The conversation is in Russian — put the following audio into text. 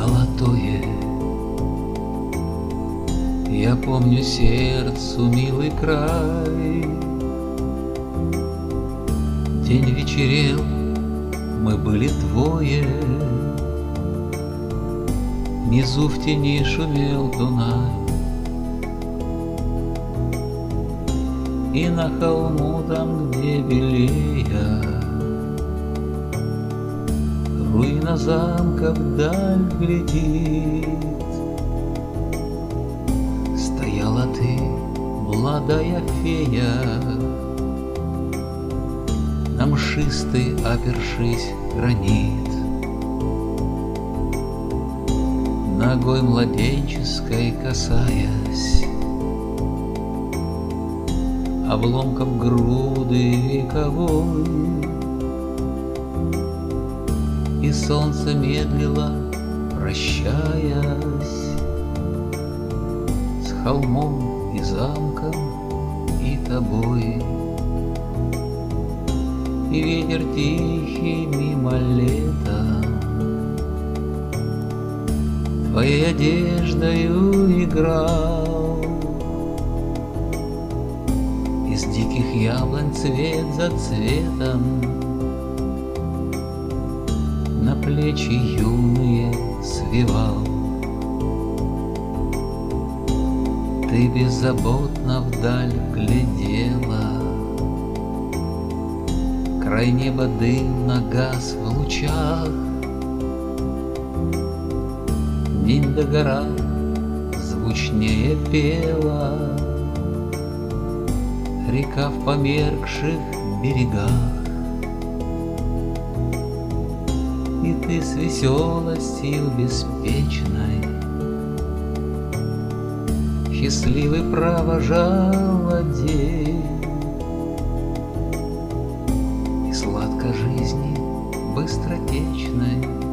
золотое. Я помню сердцу милый край. День вечерел, мы были двое. Внизу в тени шумел Дунай, и на холму там, где белея руина замка вдаль глядит, стояла ты, молодая фея, на мшистый, опершись, гранит, ногой младенческой касаясь обломков груды вековой. И солнце медлило, прощаясь с холмом и замком и тобой. И ветер тихий мимо лета твоей одеждою играл. Из диких яблонь цвет за цветом на плечи юные свивал. Ты беззаботно вдаль глядела, край неба дымно гас в лучах. День догорал, звучнее пела река в померкших берегах. И ты с веселостью беспечной счастливый провожала день. И сладко жизни быстротечной